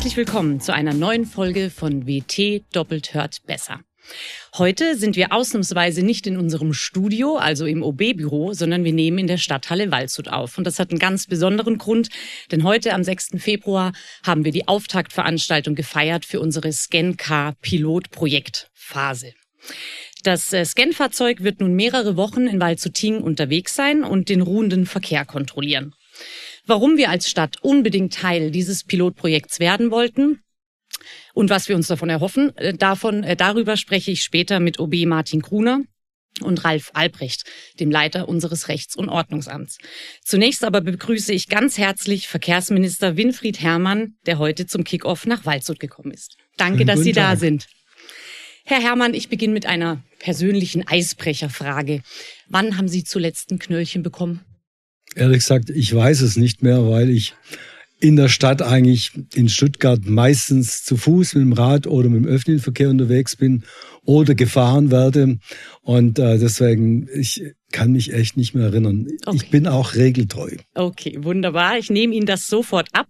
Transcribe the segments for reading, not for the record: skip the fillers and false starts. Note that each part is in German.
Herzlich willkommen zu einer neuen Folge von WT doppelt hört besser. Heute sind wir ausnahmsweise nicht in unserem Studio, also im OB-Büro, sondern wir nehmen in der Stadthalle Waldshut auf. Und das hat einen ganz besonderen Grund, denn heute am 6. Februar haben wir die Auftaktveranstaltung gefeiert für unsere Scan-Car-Pilotprojektphase. Das Scan-Fahrzeug wird nun mehrere Wochen in Waldshut-Tiengen unterwegs sein und den ruhenden Verkehr kontrollieren. Warum wir als Stadt unbedingt Teil dieses Pilotprojekts werden wollten und was wir uns davon erhoffen, darüber spreche ich später mit OB Martin Gruner und Ralf Albrecht, dem Leiter unseres Rechts- und Ordnungsamts. Zunächst aber begrüße ich ganz herzlich Verkehrsminister Winfried Herrmann, der heute zum Kick-Off nach Waldshut gekommen ist. Danke, dass Sie da sind. Herr Herrmann, ich beginne mit einer persönlichen Eisbrecherfrage. Wann haben Sie zuletzt ein Knöllchen bekommen? Ehrlich gesagt, ich weiß es nicht mehr, weil ich in der Stadt eigentlich in Stuttgart meistens zu Fuß mit dem Rad oder mit dem öffentlichen Verkehr unterwegs bin oder gefahren werde. Und deswegen, ich kann mich echt nicht mehr erinnern. Okay. Ich bin auch regeltreu. Okay, wunderbar. Ich nehme Ihnen das sofort ab.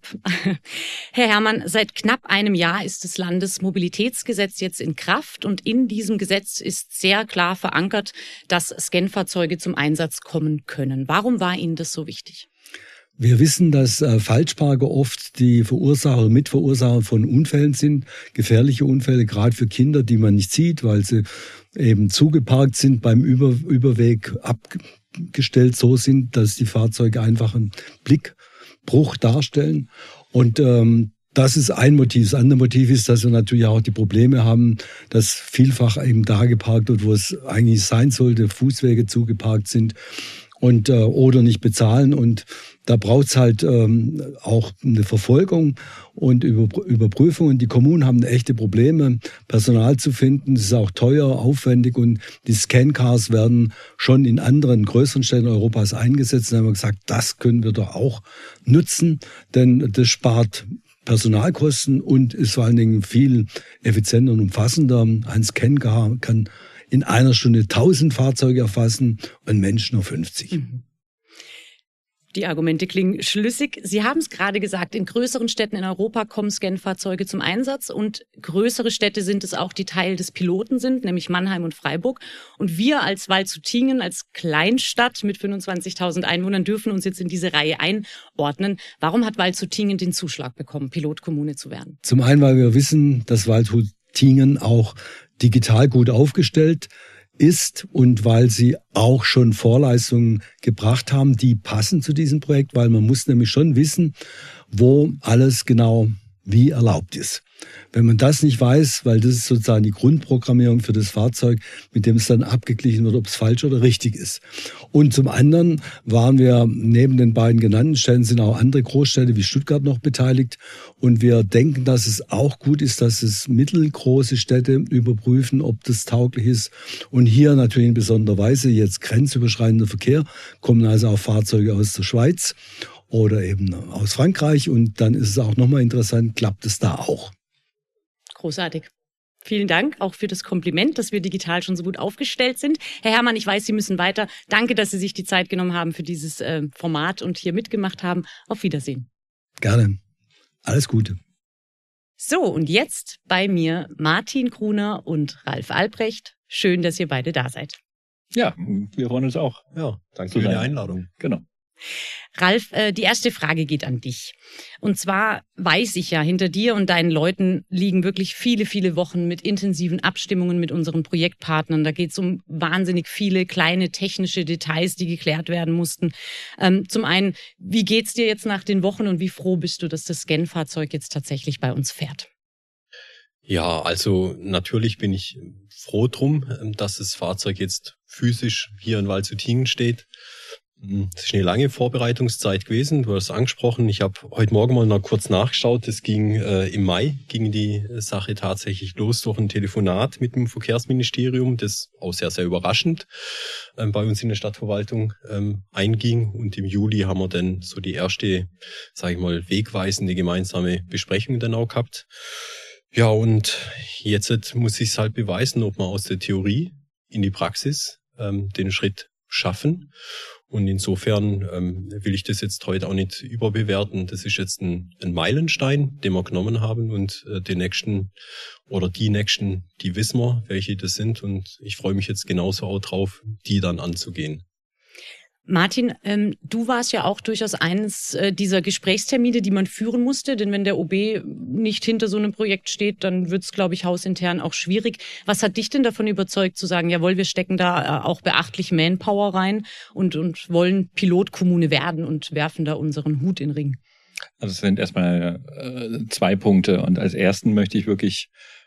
Herr Herrmann, seit knapp einem Jahr ist das Landesmobilitätsgesetz jetzt in Kraft und in diesem Gesetz ist sehr klar verankert, dass Scan-Fahrzeuge zum Einsatz kommen können. Warum war Ihnen das so wichtig? Wir wissen, dass Falschparker oft die Verursacher, Mitverursacher von Unfällen sind, gefährliche Unfälle, gerade für Kinder, die man nicht sieht, weil sie eben zugeparkt sind, beim Überweg abgestellt so sind, dass die Fahrzeuge einfach einen Blickbruch darstellen. Und das ist ein Motiv. Das andere Motiv ist, dass wir natürlich auch die Probleme haben, dass vielfach eben da geparkt wird, wo es eigentlich sein sollte, Fußwege zugeparkt sind und oder nicht bezahlen. Und da braucht's halt auch eine Verfolgung und Überprüfung. Und die Kommunen haben echte Probleme, Personal zu finden. Das ist auch teuer, aufwendig. Und die Scan-Cars werden schon in anderen größeren Städten Europas eingesetzt. Und dann haben wir gesagt, das können wir doch auch nutzen, denn das spart Personalkosten und ist vor allen Dingen viel effizienter und umfassender. Ein Scan-Car kann in einer Stunde 1000 Fahrzeuge erfassen und Menschen nur 50. Mhm. Die Argumente klingen schlüssig. Sie haben es gerade gesagt, in größeren Städten in Europa kommen Scan-Fahrzeuge zum Einsatz und größere Städte sind es auch, die Teil des Piloten sind, nämlich Mannheim und Freiburg. Und wir als Waldshut-Tiengen, als Kleinstadt mit 25.000 Einwohnern, dürfen uns jetzt in diese Reihe einordnen. Warum hat Waldshut-Tiengen den Zuschlag bekommen, Pilotkommune zu werden? Zum einen, weil wir wissen, dass Waldshut-Tiengen auch digital gut aufgestellt ist und weil sie auch schon Vorleistungen gebracht haben, die passen zu diesem Projekt, weil man muss nämlich schon wissen, wo alles genau wie erlaubt ist. Wenn man das nicht weiß, weil das ist sozusagen die Grundprogrammierung für das Fahrzeug, mit dem es dann abgeglichen wird, ob es falsch oder richtig ist. Und zum anderen waren wir neben den beiden genannten Städten sind auch andere Großstädte wie Stuttgart noch beteiligt. Und wir denken, dass es auch gut ist, dass es mittelgroße Städte überprüfen, ob das tauglich ist. Und hier natürlich in besonderer Weise jetzt grenzüberschreitender Verkehr, kommen also auch Fahrzeuge aus der Schweiz oder eben aus Frankreich. Und dann ist es auch nochmal interessant, klappt es da auch. Großartig. Vielen Dank auch für das Kompliment, dass wir digital schon so gut aufgestellt sind. Herr Herrmann, ich weiß, Sie müssen weiter. Danke, dass Sie sich die Zeit genommen haben für dieses Format und hier mitgemacht haben. Auf Wiedersehen. Gerne. Alles Gute. So, und jetzt bei mir Martin Gruner und Ralf Albrecht. Schön, dass ihr beide da seid. Ja, wir freuen uns auch. Ja, danke für die Einladung. Genau. Ralf, die erste Frage geht an dich. Und zwar weiß ich ja, hinter dir und deinen Leuten liegen wirklich viele, viele Wochen mit intensiven Abstimmungen mit unseren Projektpartnern. Da geht es um wahnsinnig viele kleine technische Details, die geklärt werden mussten. Zum einen, wie geht's dir jetzt nach den Wochen und wie froh bist du, dass das Scan-Fahrzeug jetzt tatsächlich bei uns fährt? Ja, also natürlich bin ich froh drum, dass das Fahrzeug jetzt physisch hier in Waldshut-Tiengen steht. Es ist eine lange Vorbereitungszeit gewesen. Du hast es angesprochen. Ich habe heute Morgen mal noch kurz nachgeschaut. Es ging im Mai, ging die Sache tatsächlich los durch ein Telefonat mit dem Verkehrsministerium, das auch sehr, sehr überraschend bei uns in der Stadtverwaltung einging. Und im Juli haben wir dann so die erste, sage ich mal, wegweisende gemeinsame Besprechung dann auch gehabt. Ja, und jetzt muss ich es halt beweisen, ob man aus der Theorie in die Praxis den Schritt schaffen. Und insofern will ich das jetzt heute auch nicht überbewerten. Das ist jetzt ein Meilenstein, den wir genommen haben, und den nächsten oder die nächsten, die wissen wir, welche das sind. Und ich freue mich jetzt genauso auch drauf, die dann anzugehen. Martin, du warst ja auch durchaus eines dieser Gesprächstermine, die man führen musste, denn wenn der OB nicht hinter so einem Projekt steht, dann wird's, glaube ich, hausintern auch schwierig. Was hat dich denn davon überzeugt zu sagen, jawohl, wir stecken da auch beachtlich Manpower rein und wollen Pilotkommune werden und werfen da unseren Hut in den Ring? Also es sind erstmal 2 Punkte, und als ersten möchte ich wirklich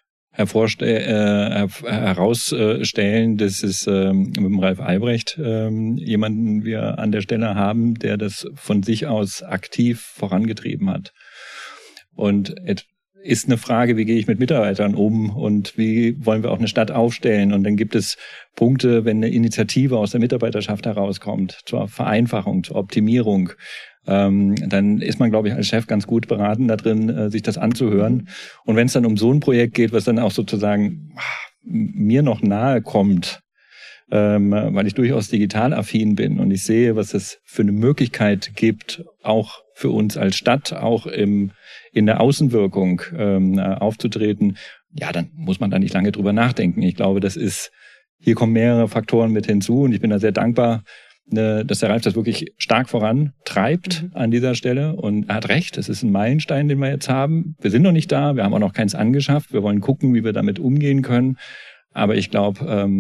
herausstellen, dass es mit dem Ralf Albrecht jemanden wir an der Stelle haben, der das von sich aus aktiv vorangetrieben hat. Und es ist eine Frage, wie gehe ich mit Mitarbeitern um und wie wollen wir auch eine Stadt aufstellen? Und dann gibt es Punkte, wenn eine Initiative aus der Mitarbeiterschaft herauskommt, zur Vereinfachung, zur Optimierung, dann ist man, glaube ich, als Chef ganz gut beraten da drin, sich das anzuhören. Und wenn es dann um so ein Projekt geht, was dann auch sozusagen mir noch nahe kommt, weil ich durchaus digital affin bin und ich sehe, was es für eine Möglichkeit gibt, auch für uns als Stadt, auch in der Außenwirkung aufzutreten, ja, dann muss man da nicht lange drüber nachdenken. Ich glaube, hier kommen mehrere Faktoren mit hinzu, und ich bin da sehr dankbar, dass der Ralf das wirklich stark vorantreibt an dieser Stelle. Und er hat recht, es ist ein Meilenstein, den wir jetzt haben. Wir sind noch nicht da, wir haben auch noch keins angeschafft. Wir wollen gucken, wie wir damit umgehen können. Aber ich glaube,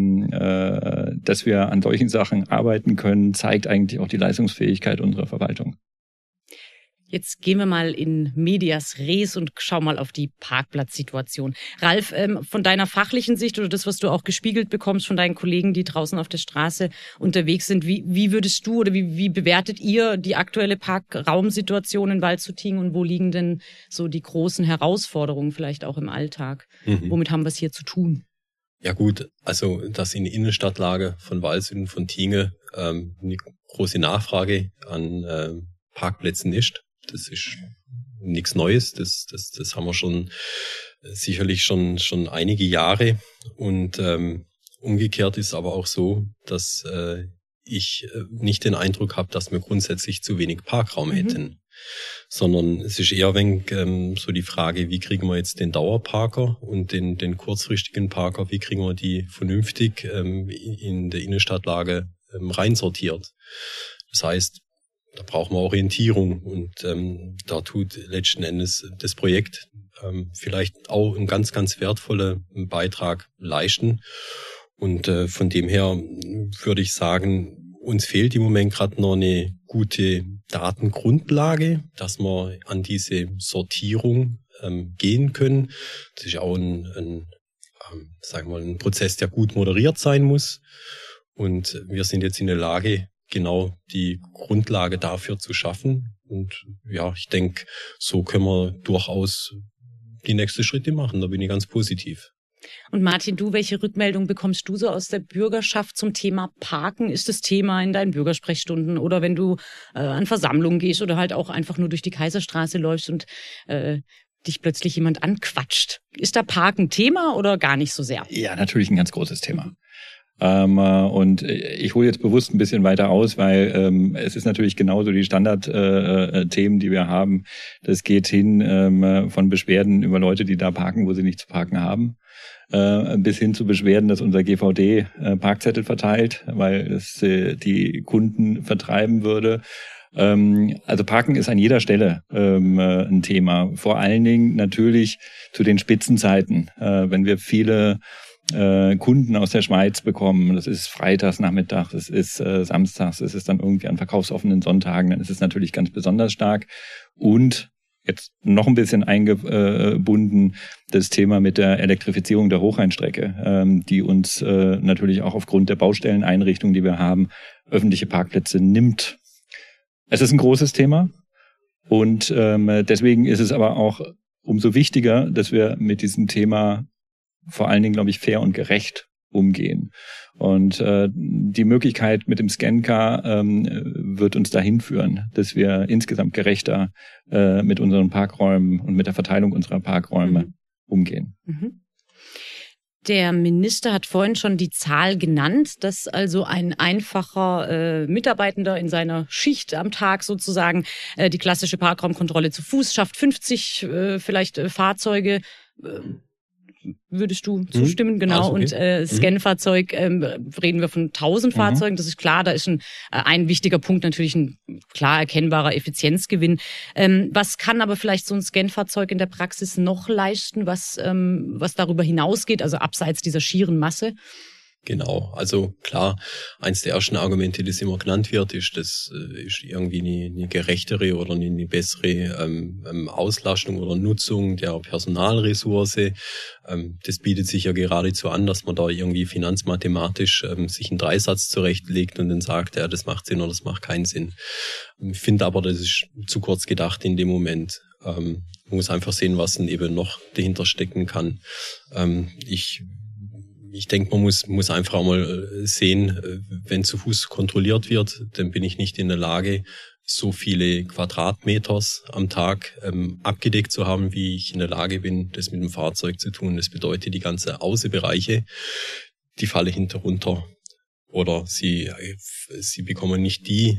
dass wir an solchen Sachen arbeiten können, zeigt eigentlich auch die Leistungsfähigkeit unserer Verwaltung. Jetzt gehen wir mal in medias res und schauen mal auf die Parkplatzsituation. Ralf, von deiner fachlichen Sicht oder das, was du auch gespiegelt bekommst von deinen Kollegen, die draußen auf der Straße unterwegs sind, wie würdest du oder wie bewertet ihr die aktuelle Parkraumsituation in Waldshut-Tiengen und wo liegen denn so die großen Herausforderungen vielleicht auch im Alltag? Womit haben wir es hier zu tun? Ja gut, also dass in der Innenstadtlage von Waldshut und von Tiengen eine große Nachfrage an Parkplätzen ist. Das ist nichts Neues, das haben wir schon sicherlich schon einige Jahre, und umgekehrt ist aber auch so, dass ich nicht den Eindruck habe, dass wir grundsätzlich zu wenig Parkraum hätten, sondern es ist eher ein wenig so die Frage, wie kriegen wir jetzt den Dauerparker und den kurzfristigen Parker, wie kriegen wir die vernünftig in der Innenstadtlage reinsortiert. Das heißt, da brauchen wir Orientierung, und da tut letzten Endes das Projekt vielleicht auch einen ganz, ganz wertvollen Beitrag leisten. Und von dem her würde ich sagen, uns fehlt im Moment gerade noch eine gute Datengrundlage, dass wir an diese Sortierung gehen können. Das ist auch ein Prozess, der gut moderiert sein muss. Und wir sind jetzt in der Lage, genau die Grundlage dafür zu schaffen. Und ja, ich denke, so können wir durchaus die nächsten Schritte machen. Da bin ich ganz positiv. Und Martin, welche Rückmeldung bekommst du so aus der Bürgerschaft zum Thema Parken? Ist das Thema in deinen Bürgersprechstunden oder wenn du an Versammlungen gehst oder halt auch einfach nur durch die Kaiserstraße läufst und dich plötzlich jemand anquatscht? Ist da Parken Thema oder gar nicht so sehr? Ja, natürlich ein ganz großes Thema. Und ich hole jetzt bewusst ein bisschen weiter aus, weil es ist natürlich genauso die Standardthemen, die wir haben. Das geht hin von Beschwerden über Leute, die da parken, wo sie nicht zu parken haben, bis hin zu Beschwerden, dass unser GVD Parkzettel verteilt, weil es die Kunden vertreiben würde. Also Parken ist an jeder Stelle ein Thema. Vor allen Dingen natürlich zu den Spitzenzeiten, wenn wir viele Kunden aus der Schweiz bekommen. Das ist freitags, nachmittags, es ist samstags, es ist dann irgendwie an verkaufsoffenen Sonntagen, dann ist es natürlich ganz besonders stark. Und jetzt noch ein bisschen eingebunden das Thema mit der Elektrifizierung der Hochrheinstrecke, die uns natürlich auch aufgrund der Baustelleneinrichtung, die wir haben, öffentliche Parkplätze nimmt. Es ist ein großes Thema, und deswegen ist es aber auch umso wichtiger, dass wir mit diesem Thema vor allen Dingen, glaube ich, fair und gerecht umgehen. Und die Möglichkeit mit dem Scan-Car wird uns dahin führen, dass wir insgesamt gerechter mit unseren Parkräumen und mit der Verteilung unserer Parkräume umgehen. Der Minister hat vorhin schon die Zahl genannt, dass also ein einfacher Mitarbeitender in seiner Schicht am Tag sozusagen die klassische Parkraumkontrolle zu Fuß schafft, 50 vielleicht Fahrzeuge. Würdest du zustimmen? Genau. Okay. Und Scan-Fahrzeug reden wir von 1000 Fahrzeugen. Das ist klar, da ist ein wichtiger Punkt natürlich ein klar erkennbarer Effizienzgewinn. Was kann aber vielleicht so ein Scan-Fahrzeug in der Praxis noch leisten, was darüber hinausgeht, also abseits dieser schieren Masse? Genau, also klar, eins der ersten Argumente, das immer genannt wird, ist, das ist irgendwie eine gerechtere oder eine bessere Auslastung oder Nutzung der Personalressource. Das bietet sich ja geradezu an, dass man da irgendwie finanzmathematisch sich einen Dreisatz zurechtlegt und dann sagt, ja, das macht Sinn oder das macht keinen Sinn. Ich finde aber, das ist zu kurz gedacht in dem Moment. Man muss einfach sehen, was dann eben noch dahinter stecken kann. Ich denke, man muss einfach auch mal sehen, wenn zu Fuß kontrolliert wird, dann bin ich nicht in der Lage, so viele Quadratmeters am Tag abgedeckt zu haben, wie ich in der Lage bin, das mit dem Fahrzeug zu tun. Das bedeutet, die ganzen Außenbereiche, die fallen hinter runter. Oder sie bekommen nicht die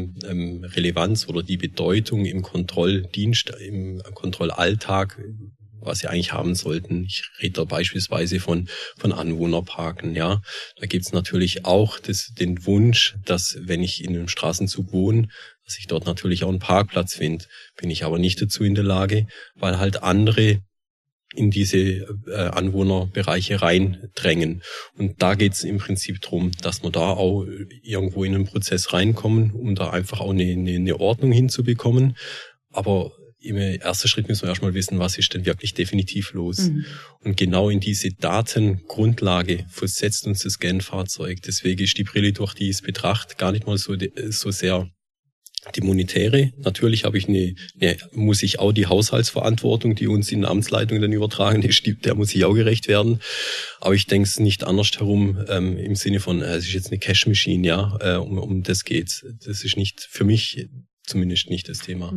Relevanz oder die Bedeutung im Kontrolldienst, im Kontrollalltag, was sie eigentlich haben sollten. Ich rede da beispielsweise von Anwohnerparken, ja. Da gibt's natürlich auch den Wunsch, dass, wenn ich in einem Straßenzug wohne, dass ich dort natürlich auch einen Parkplatz finde. Bin ich aber nicht dazu in der Lage, weil halt andere in diese Anwohnerbereiche reindrängen. Und da geht's im Prinzip drum, dass wir da auch irgendwo in einen Prozess reinkommen, um da einfach auch eine Ordnung hinzubekommen. Aber im ersten Schritt müssen wir erstmal wissen, was ist denn wirklich definitiv los. Und genau in diese Datengrundlage versetzt uns das Scan-Fahrzeug. Deswegen ist die Brille, durch die ich es betrachte, gar nicht mal so sehr die monetäre. Natürlich muss ich auch die Haushaltsverantwortung, die uns in der Amtsleitung dann übertragen ist, der muss ich auch gerecht werden. Aber ich denke es nicht anders herum, im Sinne von, es ist jetzt eine Cash-Machine, ja, um das geht's. Das ist nicht für mich zumindest nicht das Thema.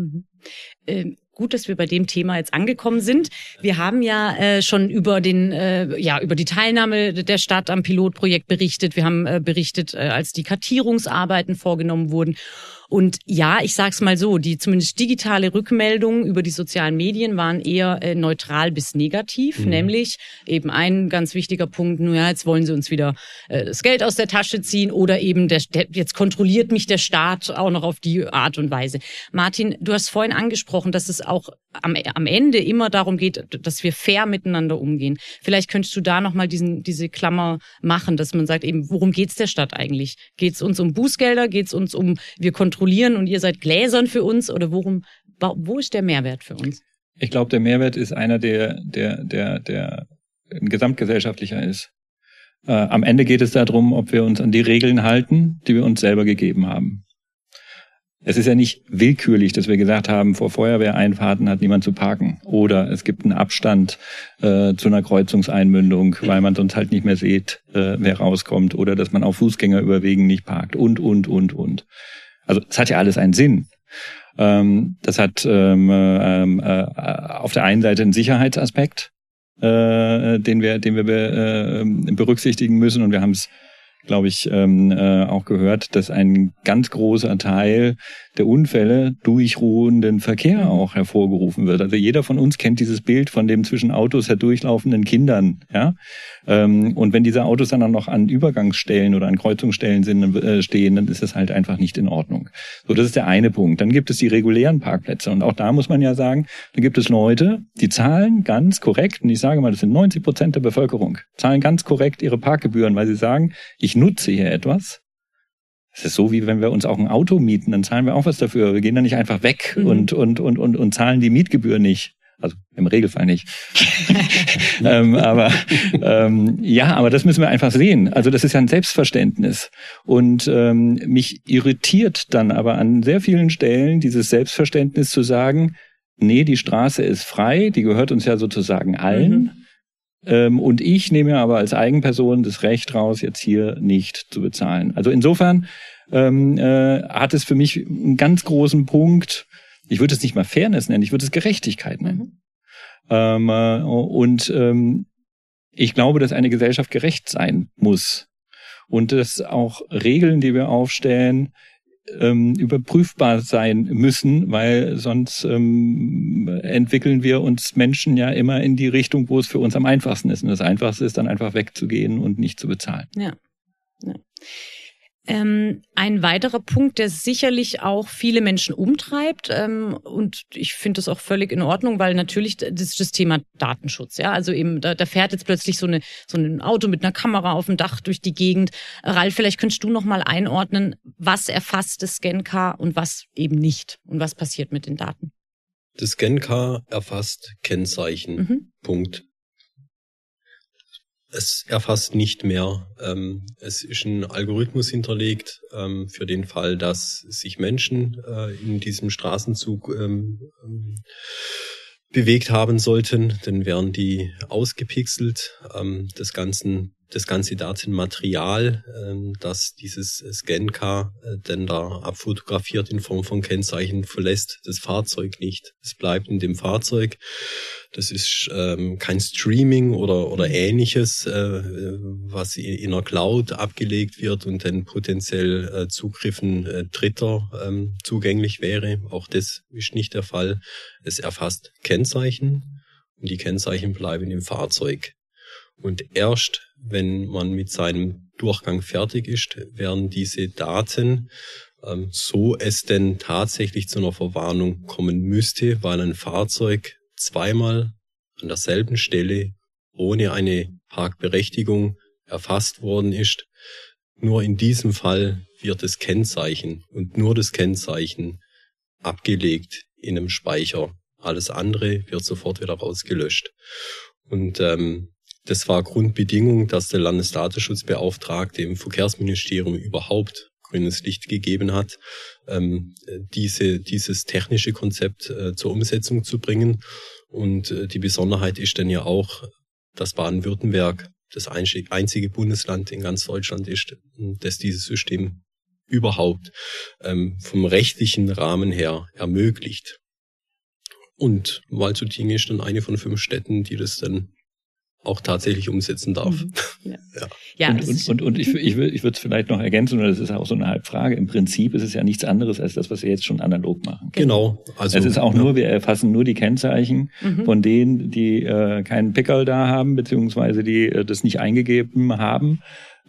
Gut, dass wir bei dem Thema jetzt angekommen sind. Wir haben ja schon über die Teilnahme der Stadt am Pilotprojekt berichtet. Wir haben berichtet, als die Kartierungsarbeiten vorgenommen wurden. Und ja, ich sag's mal so, die zumindest digitale Rückmeldungen über die sozialen Medien waren eher neutral bis negativ, nämlich eben ein ganz wichtiger Punkt, jetzt wollen sie uns wieder das Geld aus der Tasche ziehen oder eben jetzt kontrolliert mich der Staat auch noch auf die Art und Weise. Martin, du hast vorhin angesprochen, dass es auch am Ende immer darum geht, dass wir fair miteinander umgehen. Vielleicht könntest du da nochmal diese Klammer machen, dass man sagt eben, worum geht's der Stadt eigentlich? Geht's uns um Bußgelder? Geht's uns um, wir kontrollieren und ihr seid gläsern für uns? Oder wo ist der Mehrwert für uns? Ich glaube, der Mehrwert ist einer, der ein gesamtgesellschaftlicher ist. Am Ende geht es darum, ob wir uns an die Regeln halten, die wir uns selber gegeben haben. Es ist ja nicht willkürlich, dass wir gesagt haben, vor Feuerwehreinfahrten hat niemand zu parken. Oder es gibt einen Abstand zu einer Kreuzungseinmündung, weil man sonst halt nicht mehr sieht, wer rauskommt. Oder dass man auf Fußgängerüberwegen nicht parkt und. Also es hat ja alles einen Sinn. Das hat auf der einen Seite einen Sicherheitsaspekt, den wir berücksichtigen müssen. Und wir haben es, glaube ich, auch gehört, dass ein ganz großer Teil der Unfälle durch ruhenden Verkehr auch hervorgerufen wird. Also jeder von uns kennt dieses Bild von dem zwischen Autos herdurchlaufenden Kindern, ja. Und wenn diese Autos dann auch noch an Übergangsstellen oder an Kreuzungsstellen stehen, dann ist das halt einfach nicht in Ordnung. So, das ist der eine Punkt. Dann gibt es die regulären Parkplätze. Und auch da muss man ja sagen, da gibt es Leute, die zahlen ganz korrekt, und ich sage mal, das sind 90% der Bevölkerung, zahlen ganz korrekt ihre Parkgebühren, weil sie sagen, ich nutze hier etwas. Es ist so, wie wenn wir uns auch ein Auto mieten, dann zahlen wir auch was dafür. Wir gehen da nicht einfach weg und zahlen die Mietgebühr nicht. Also im Regelfall nicht. Aber das müssen wir einfach sehen. Also das ist ja ein Selbstverständnis. Und mich irritiert dann aber an sehr vielen Stellen dieses Selbstverständnis zu sagen, nee, die Straße ist frei, die gehört uns ja sozusagen allen. Und ich nehme mir aber als Eigenperson das Recht raus, jetzt hier nicht zu bezahlen. Also insofern hat es für mich einen ganz großen Punkt. Ich würde es nicht mal Fairness nennen, ich würde es Gerechtigkeit nennen. Ich glaube, dass eine Gesellschaft gerecht sein muss und dass auch Regeln, die wir aufstellen, überprüfbar sein müssen, weil sonst entwickeln wir uns Menschen ja immer in die Richtung, wo es für uns am einfachsten ist. Und das Einfachste ist dann einfach wegzugehen und nicht zu bezahlen. Ja. Ein weiterer Punkt, der sicherlich auch viele Menschen umtreibt, und ich finde das auch völlig in Ordnung, weil natürlich das ist das Thema Datenschutz. Ja, also eben da fährt jetzt plötzlich so ein Auto mit einer Kamera auf dem Dach durch die Gegend. Ralf, vielleicht könntest du noch mal einordnen, was erfasst das ScanCar und was eben nicht und was passiert mit den Daten? Das ScanCar erfasst Kennzeichen. Punkt. Es erfasst nicht mehr. Es ist ein Algorithmus hinterlegt für den Fall, dass sich Menschen in diesem Straßenzug bewegt haben sollten. Dann werden die ausgepixelt. Das ganze Datenmaterial, das dieses ScanCar dann da abfotografiert in Form von Kennzeichen, verlässt das Fahrzeug nicht. Es bleibt in dem Fahrzeug. Das ist kein Streaming oder Ähnliches, was in einer Cloud abgelegt wird und dann potenziell Zugriffen Dritter zugänglich wäre. Auch das ist nicht der Fall. Es erfasst Kennzeichen und die Kennzeichen bleiben im Fahrzeug. Und erst wenn man mit seinem Durchgang fertig ist, werden diese Daten, so es denn tatsächlich zu einer Verwarnung kommen müsste, weil ein Fahrzeug zweimal an derselben Stelle ohne eine Parkberechtigung erfasst worden ist. Nur in diesem Fall wird das Kennzeichen und nur das Kennzeichen abgelegt in einem Speicher. Alles andere wird sofort wieder rausgelöscht. Und das war Grundbedingung, dass der Landesdatenschutzbeauftragte im Verkehrsministerium überhaupt grünes Licht gegeben hat, dieses technische Konzept zur Umsetzung zu bringen. Und die Besonderheit ist dann ja auch, dass Baden-Württemberg das einzige Bundesland in ganz Deutschland ist, das dieses System überhaupt vom rechtlichen Rahmen her ermöglicht. Und Waldshut-Tiengen ist dann eine von 5 Städten, die das dann auch tatsächlich umsetzen darf. Ja. Und ich würde es vielleicht noch ergänzen, oder das ist auch so eine Halbfrage. Im Prinzip ist es ja nichts anderes als das, was wir jetzt schon analog machen. Genau. Also es ist auch nur, wir erfassen nur die Kennzeichen von denen, die keinen Pickerl da haben, beziehungsweise die das nicht eingegeben haben.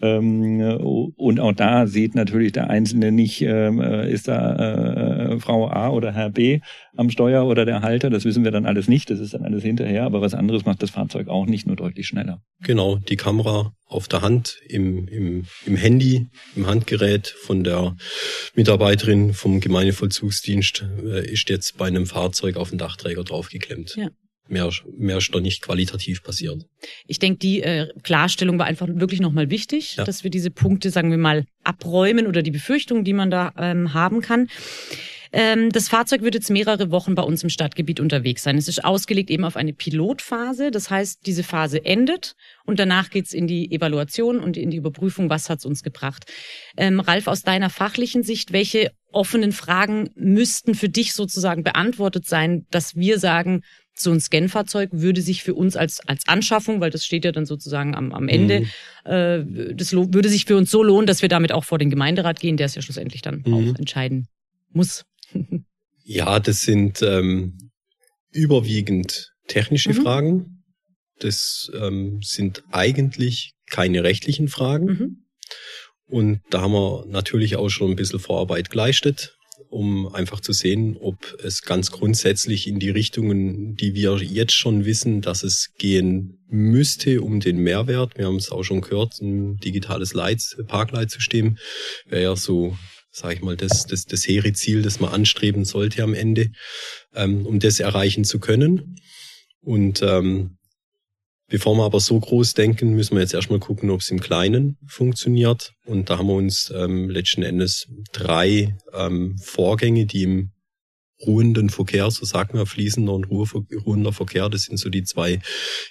Und auch da sieht natürlich der Einzelne nicht, ist da Frau A oder Herr B am Steuer oder der Halter. Das wissen wir dann alles nicht. Das ist dann alles hinterher. Aber was anderes macht das Fahrzeug auch nicht, nur deutlich schneller. Genau, die Kamera auf der Hand, im Handy, im Handgerät von der Mitarbeiterin vom Gemeindevollzugsdienst ist jetzt bei einem Fahrzeug auf den Dachträger draufgeklemmt. Ja. Mehr ist da nicht qualitativ passiert. Ich denke, die Klarstellung war einfach wirklich nochmal wichtig, dass wir diese Punkte, sagen wir mal, abräumen oder die Befürchtungen, die man da haben kann. Das Fahrzeug wird jetzt mehrere Wochen bei uns im Stadtgebiet unterwegs sein. Es ist ausgelegt eben auf eine Pilotphase. Das heißt, diese Phase endet und danach geht's in die Evaluation und in die Überprüfung, was hat's uns gebracht. Ralf, aus deiner fachlichen Sicht, welche offenen Fragen müssten für dich sozusagen beantwortet sein, dass wir sagen, so ein Scan-Fahrzeug würde sich für uns als Anschaffung, weil das steht ja dann sozusagen am Ende, das würde sich für uns so lohnen, dass wir damit auch vor den Gemeinderat gehen, der es ja schlussendlich dann auch entscheiden muss. Ja, das sind überwiegend technische Fragen. Das sind eigentlich keine rechtlichen Fragen. Und da haben wir natürlich auch schon ein bisschen Vorarbeit geleistet, um einfach zu sehen, ob es ganz grundsätzlich in die Richtungen, die wir jetzt schon wissen, dass es gehen müsste, um den Mehrwert, wir haben es auch schon gehört, ein digitales Parkleitsystem wäre ja so, sage ich mal, das hehre Ziel, das man anstreben sollte am Ende, um das erreichen zu können. Und bevor wir aber so groß denken, müssen wir jetzt erstmal gucken, ob es im Kleinen funktioniert. Und da haben wir uns letzten Endes 3 Vorgänge, die im ruhenden Verkehr, so sagt man, fließender und ruhender Verkehr, das sind so die 2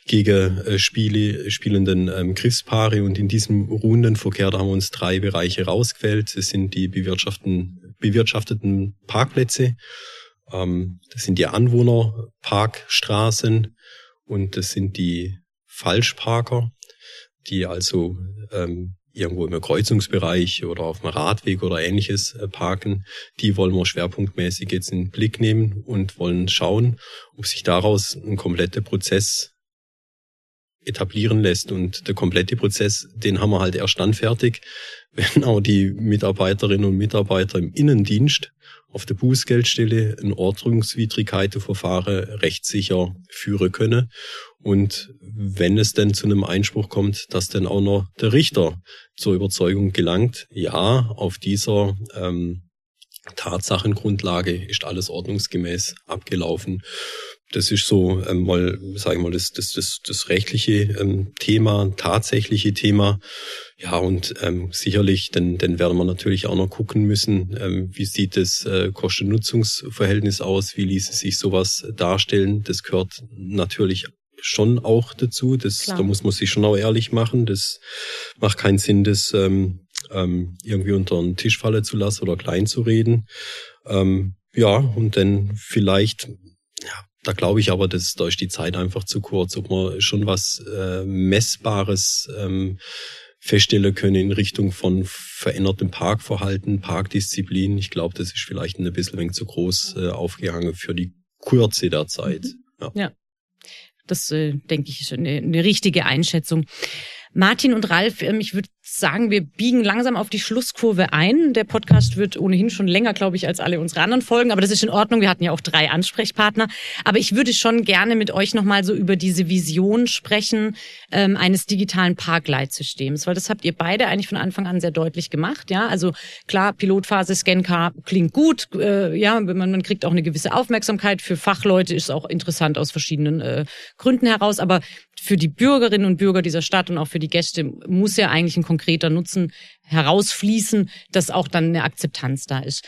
spielenden Griffspaare. Und in diesem ruhenden Verkehr, da haben wir uns 3 Bereiche rausgewählt. Das sind die bewirtschafteten Parkplätze, das sind die Anwohnerparkstraßen und das sind die Falschparker, die also irgendwo im Kreuzungsbereich oder auf dem Radweg oder ähnliches parken. Die wollen wir schwerpunktmäßig jetzt in den Blick nehmen und wollen schauen, ob sich daraus ein kompletter Prozess etablieren lässt. Und der komplette Prozess, den haben wir halt erst dann fertig, wenn auch die Mitarbeiterinnen und Mitarbeiter im Innendienst auf der Bußgeldstelle ein Ordnungswidrigkeitenverfahren rechtssicher führen können. Und wenn es denn zu einem Einspruch kommt, dass dann auch noch der Richter zur Überzeugung gelangt, ja, auf dieser Tatsachengrundlage ist alles ordnungsgemäß abgelaufen. Das ist so mal, sage ich mal, das rechtliche Thema, tatsächliche Thema. Ja, und sicherlich, dann werden wir natürlich auch noch gucken müssen, wie sieht das Kosten-Nutzungsverhältnis aus, wie ließe sich sowas darstellen. Das gehört natürlich schon auch dazu. Da muss man sich schon auch ehrlich machen. Das macht keinen Sinn, das irgendwie unter den Tisch fallen zu lassen oder klein zu reden. Ja, und dann vielleicht, ja, da glaube ich aber, da ist die Zeit einfach zu kurz, ob man schon was Messbares feststellen können in Richtung von verändertem Parkverhalten, Parkdisziplin. Ich glaube, das ist vielleicht ein bisschen zu groß aufgehangen für die Kürze der Zeit. Ja. Das, denke ich, ist eine richtige Einschätzung. Martin und Ralf, ich würde sagen, wir biegen langsam auf die Schlusskurve ein. Der Podcast wird ohnehin schon länger, glaube ich, als alle unsere anderen Folgen. Aber das ist in Ordnung. Wir hatten ja auch 3 Ansprechpartner. Aber ich würde schon gerne mit euch nochmal so über diese Vision sprechen eines digitalen Parkleitsystems. Weil das habt ihr beide eigentlich von Anfang an sehr deutlich gemacht. Ja, also klar, Pilotphase, Scancar klingt gut. Ja, man kriegt auch eine gewisse Aufmerksamkeit. Für Fachleute ist es auch interessant aus verschiedenen Gründen heraus. Aber für die Bürgerinnen und Bürger dieser Stadt und auch für die Gäste muss ja eigentlich ein konkreter Nutzen herausfließen, dass auch dann eine Akzeptanz da ist.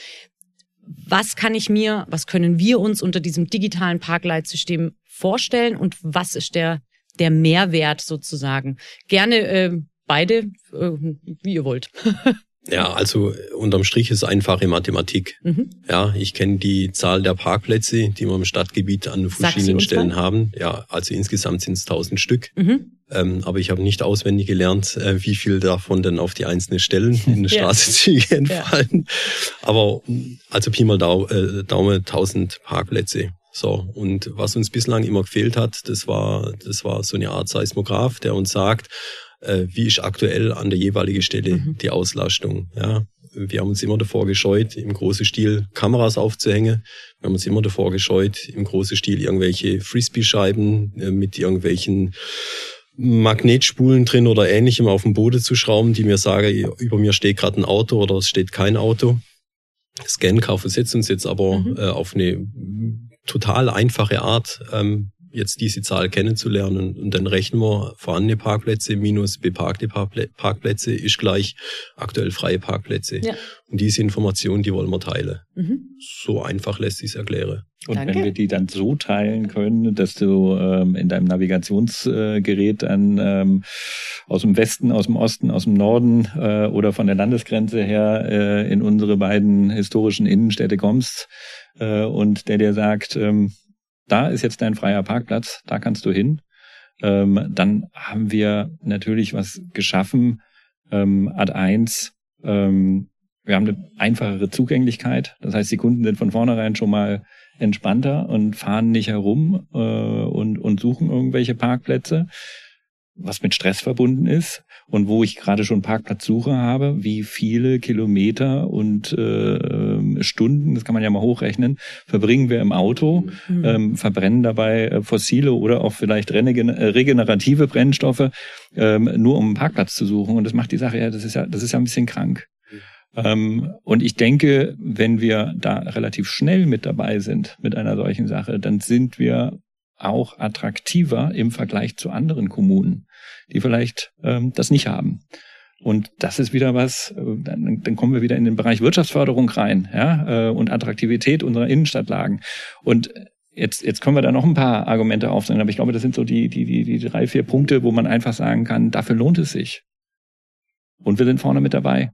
Was können wir uns unter diesem digitalen Parkleitsystem vorstellen und was ist der Mehrwert sozusagen? Gerne beide, wie ihr wollt. Ja, also unterm Strich ist einfache Mathematik. Ja, ich kenne die Zahl der Parkplätze, die wir im Stadtgebiet an verschiedenen Stellen haben. Ja, also insgesamt sind es 1000 Stück. Aber ich habe nicht auswendig gelernt, wie viel davon denn auf die einzelnen Stellen in der Straßenzüge entfallen. Aber also Pi mal Daumen 1000 Parkplätze. So, und was uns bislang immer gefehlt hat, das war so eine Art Seismograph, der uns sagt, wie ist aktuell an der jeweiligen Stelle die Auslastung. Ja, wir haben uns immer davor gescheut, im großen Stil Kameras aufzuhängen. Wir haben uns immer davor gescheut, im großen Stil irgendwelche Frisbee-Scheiben mit irgendwelchen Magnetspulen drin oder Ähnlichem auf den Boden zu schrauben, die mir sagen, über mir steht gerade ein Auto oder es steht kein Auto. Scancar versetzt uns jetzt aber auf eine total einfache Art, jetzt diese Zahl kennenzulernen. Und dann rechnen wir vorhandene Parkplätze minus beparkte Parkplätze ist gleich aktuell freie Parkplätze. Ja. Und diese Information, die wollen wir teilen. So einfach lässt sich es erklären. Und Danke. Wenn wir die dann so teilen können, dass du in deinem Navigationsgerät dann aus dem Westen, aus dem Osten, aus dem Norden oder von der Landesgrenze her in unsere beiden historischen Innenstädte kommst und der dir sagt, da ist jetzt dein freier Parkplatz, da kannst du hin, dann haben wir natürlich was geschaffen. Ad 1, wir haben eine einfachere Zugänglichkeit. Das heißt, die Kunden sind von vornherein schon mal entspannter und fahren nicht herum und suchen irgendwelche Parkplätze, was mit Stress verbunden ist. Und wo ich gerade schon Parkplatzsuche habe, wie viele Kilometer und Stunden, das kann man ja mal hochrechnen, verbringen wir im Auto, verbrennen dabei fossile oder auch vielleicht regenerative Brennstoffe, nur um einen Parkplatz zu suchen. Und das macht die Sache, ja, das ist ja ein bisschen krank. Und ich denke, wenn wir da relativ schnell mit dabei sind mit einer solchen Sache, dann sind wir auch attraktiver im Vergleich zu anderen Kommunen, die vielleicht das nicht haben. Und das ist wieder was, dann kommen wir wieder in den Bereich Wirtschaftsförderung rein, ja, und Attraktivität unserer Innenstadtlagen. Und jetzt können wir da noch ein paar Argumente aufzeigen, aber ich glaube, das sind so die 3-4 Punkte, wo man einfach sagen kann, dafür lohnt es sich. Und wir sind vorne mit dabei.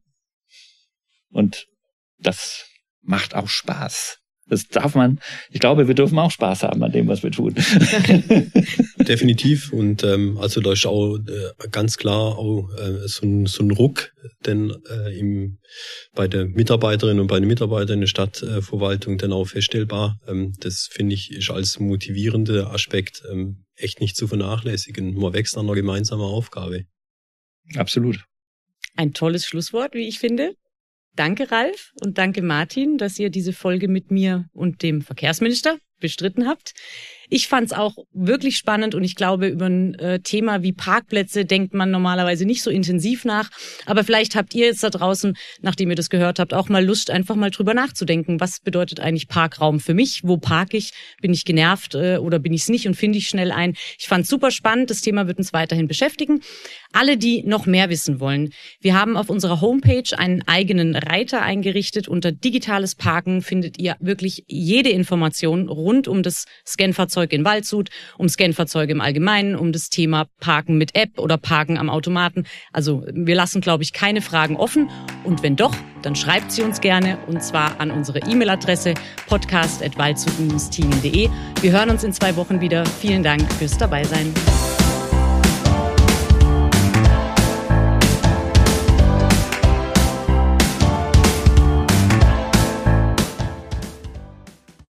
Und das macht auch Spaß. Das darf man, ich glaube, wir dürfen auch Spaß haben an dem, was wir tun. definitiv. Und also da ist auch ganz klar auch so ein Ruck, denn bei der Mitarbeiterinnen und bei den Mitarbeitern in der Stadtverwaltung dann auch feststellbar. Das finde ich ist als motivierender Aspekt echt nicht zu vernachlässigen. Man wächst an einer gemeinsamen Aufgabe. Absolut. Ein tolles Schlusswort, wie ich finde. Danke, Ralf, und danke, Martin, dass ihr diese Folge mit mir und dem Verkehrsminister bestritten habt. Ich fand's auch wirklich spannend und ich glaube, über ein Thema wie Parkplätze denkt man normalerweise nicht so intensiv nach. Aber vielleicht habt ihr jetzt da draußen, nachdem ihr das gehört habt, auch mal Lust, einfach mal drüber nachzudenken. Was bedeutet eigentlich Parkraum für mich? Wo parke ich? Bin ich genervt oder bin ich es nicht und finde ich schnell ein? Ich fand's super spannend. Das Thema wird uns weiterhin beschäftigen. Alle, die noch mehr wissen wollen, wir haben auf unserer Homepage einen eigenen Reiter eingerichtet. Unter digitales Parken findet ihr wirklich jede Information rund um das Scanfahrzeug in Waldshut, um Scanfahrzeuge im Allgemeinen, um das Thema Parken mit App oder Parken am Automaten. Also wir lassen, glaube ich, keine Fragen offen. Und wenn doch, dann schreibt sie uns gerne und zwar an unsere E-Mail-Adresse podcast@waldshut-tiengen.de. Wir hören uns in 2 Wochen wieder. Vielen Dank fürs Dabeisein.